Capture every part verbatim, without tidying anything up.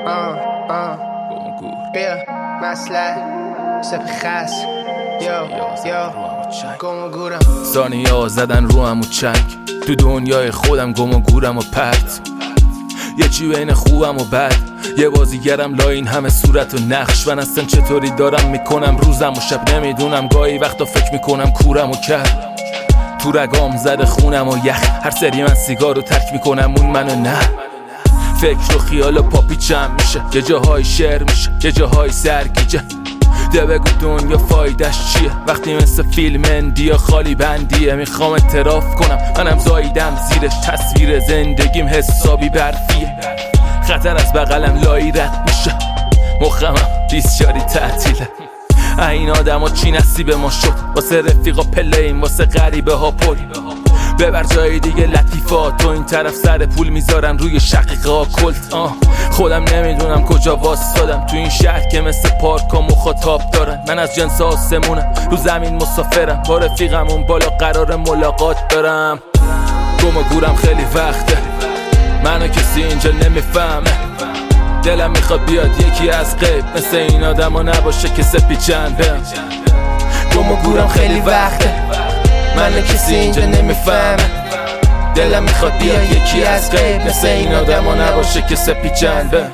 آه آه بیا مسئله سپی خس یا یا گم و گورم ثانیه ها زدن رو هم و چنگ تو دنیای خودم گم و گورم و پرت یه چی بین خوبم و بد یه بازیگرم لا این همه صورت و نقش من اصلا چطوری دارم میکنم روزم و شب نمیدونم گاهی وقتا فکر میکنم کورم و کرد تو رگام زده خونم و یخ هر سری من سیگار رو ترک میکنم اون منو نه فکر و خیال و پاپیچم میشه یه جاهای شعر میشه یه جاهای سرگیجه ده بگو دنیا فایدش چیه وقتی مثل فیلم اندیا خالی بندیه میخوام اعتراف کنم منم زاییدم زیرش تصویر زندگیم حسابی برفیه خطر از بغلم لایی رد میشه مخمم بیسیاری تعطیله این آدم ها چی نصیب ما شد واسه رفیقا پلیم واسه غریبه ها پل ببر جای دیگه لطیفات تو این طرف سر پول میذارن روی شقیقه ها کلت آه خودم نمیدونم کجا واسادم تو این شهر که مثل پارک ها مخاطاب دارن من از جنس آسمونم رو زمین مسافرم با رفیقم اون بالا قرار ملاقات دارم گم و گورم خیلی وقته منو کسی اینجا نمیفهمه دلم میخواد بیاد یکی از غیب مثل این آدم ها نباشه که سپی چنده گم و گورم خیلی وقته منو کسی اینجا نمیفهمه دلم میخواد بیاد یکی از غیب مثل این آدم ها نباشه که سپی چنده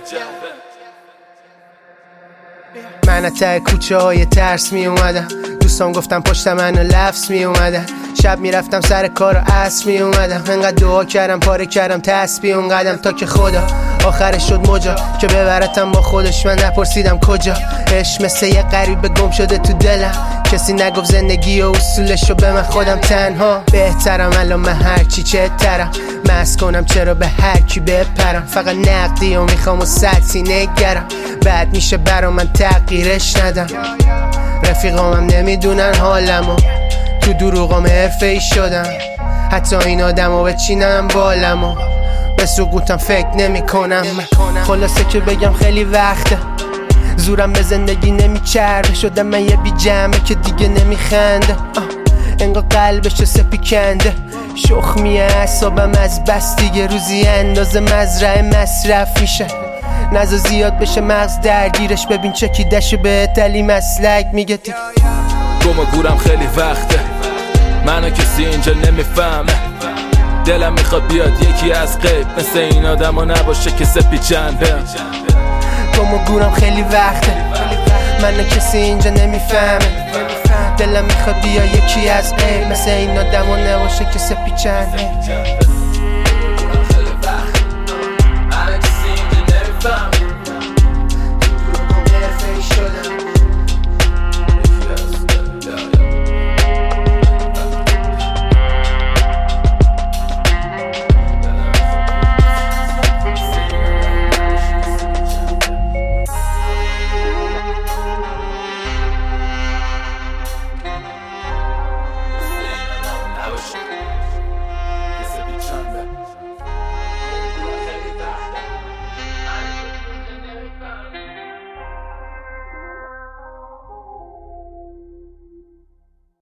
من ته کوچه های ترس می اومدم دوستان گفتم پشت منو لفظ می اومدن شب میرفتم سر کار و عصر می اومدم انقدر دعا کردم پاره کردم تسبیح اون قدم تا که خدا آخرش شد مجا که ببرتم با خودش من نپرسیدم کجا عشق مثل یه غریبه گم شده تو دلم کسی نگفت زندگی و اصولشو به من خودم تنها بهترم الان من هرچی چه ترم مست کنم چرا به هر کی بپرم فقط نقدی و میخوام و سطحی نگرم بعد میشه برا من تغییرش ندم رفیقامم نمیدونن حالمو تو دروغام حرفه‌ای شدم حتی این آدمو بچینم بالمو به سقوطم فکر نمی کنم خلاصه که بگم خیلی وقته زورم به زندگی نمیچربه شدم من یه بی جمعه که دیگه نمیخنده انگار قلبش سپی کنده شخمیه اعصابم از بس دیگه روزی اندازه مزرعه مصرف میشه نزا زیاد بشه مغز درگیرش ببین چکیدشو به تلی مسلک میگه تی گم و گورم خیلی وقته منو کسی اینجا نمیفهمه دلم میخواد بیاد یکی از غیب مثل این آدم ها نباشه که سپی چنده گم و گورم خیلی وقته منو کسی اینجا نمیفهمه دلم میخواد بیاد یکی از غیب مثل این آدم ها نباشه که سپی چنده